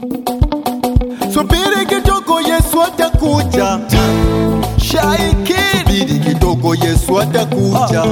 Subiri kidogo Yesu atakuja. Shaiki. Subiri kidogo Yesu atakuja.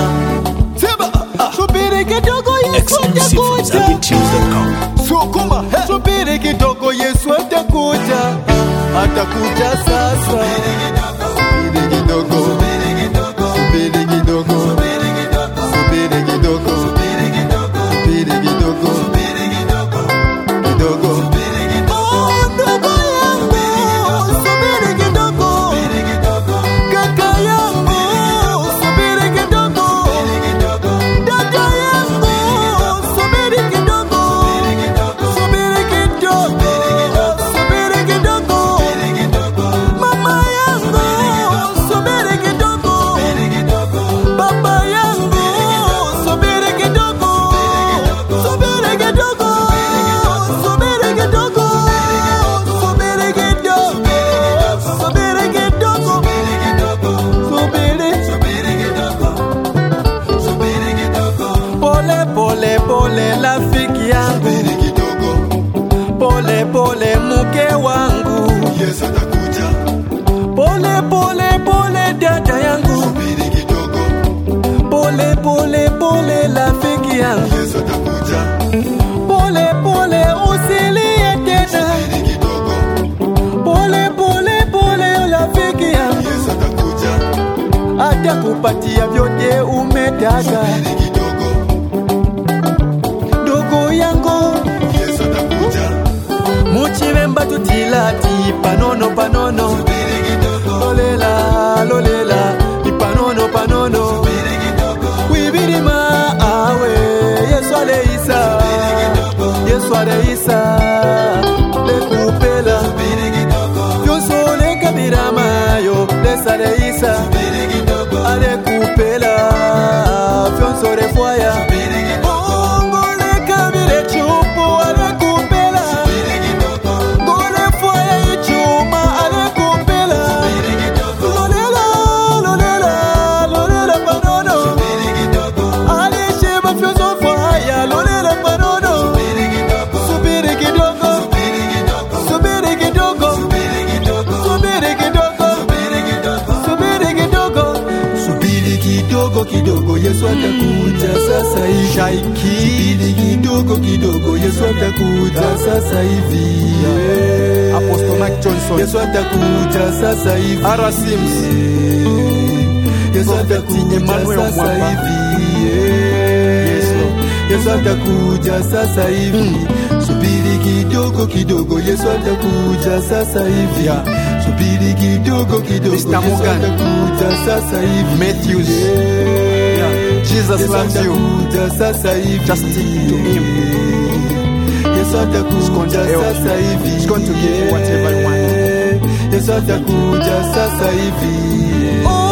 Subiri kidogo Yesu atakuja. Sukuma. Subiri kidogo Yesu atakuja. Atakuja sasa. Subiri kidogo. Subiri kidogo. Subiri kidogo. Subiri kidogo. Subiri kidogo. Subiri kidogo. Subiri kidogo. Subiri kidogo. Kidogo. Subiri kidogo. Ndugu yangu. Subiri kidogo. Subiri kidogo. Kaka yangu. Subiri kidogo. Subiri kidogo. Dada yangu. Subiri kidogo. Subiri kidogo. Subiri kidogo. Subiri kidogo. Subiri kidogo. Mama yangu. Subiri kidogo. Subiri kidogo. Baba yangu. Subiri kidogo. Subiri kidogo. Subiri kidogo. Subiri kidogo. Subiri kidogo. Subiri kidogo. Subiri kidogo. Pole pole pole rafiki yangu. Subiri kidogo. Pole pole mke wangu. Yesu atakuja. Pole pole pole dada yangu. Subiri kidogo. Pole pole pole rafiki yangu. Yesu atakuja. Pole pole usilie tena. Subiri kidogo. Pole pole pole rafiki yangu. Yesu atakuja. Atakupatia vyote umetaka. Subiri kidogo. Ndugu yangu. Yesu atakuja. Muchiremba tutilati panono panono. Subiri kidogo. Lolela lolela ipanono panono. Subiri kidogo. Wibirima awe Yesu aleisa. Subiri kidogo. Yesu aleisa. Lekupela. Subiri kidogo. Yoso lekabirama yo lesa aleisa. Subiri kidogo. Alekupela. Fyonso refwaya. Subiri kidogo. Ngole kabire chupu alekupela. Subiri kidogo. Ngole fwaya ichuma alekupela. Subiri kidogo. Lolela lolela lolela panono. Subiri kidogo. Alisheba fyonso fwaya lolela panono. Subiri kidogo. Subiri kidogo. Subiri kidogo. Subiri kidogo. Subiri kidogo. Subiri kidogo. Subiri kidogo. Subiri kidogo. Subiri kidogo kidogo Yesu atakuja sasa hivi. Shaiki. Subiri kidogo kidogo Yesu atakuja sasa hivi. Apostle Mike Johnson. Yesu atakuja sasa hivi. Arasims. Yesu atakuja sasa hivi. Yesu atakuja sasa hivi. Subiri kidogo kidogo Yesu atakuja sasa hivi. Subiri kidogo kidogo Yesu atakuja sasa hivi. Matthews. Jesus loves you. Sasa hivi. Just stick to him. Yesu atakuja sasa hivi. He's going to give you whatever you want. Yesu atakuja sasa hivi.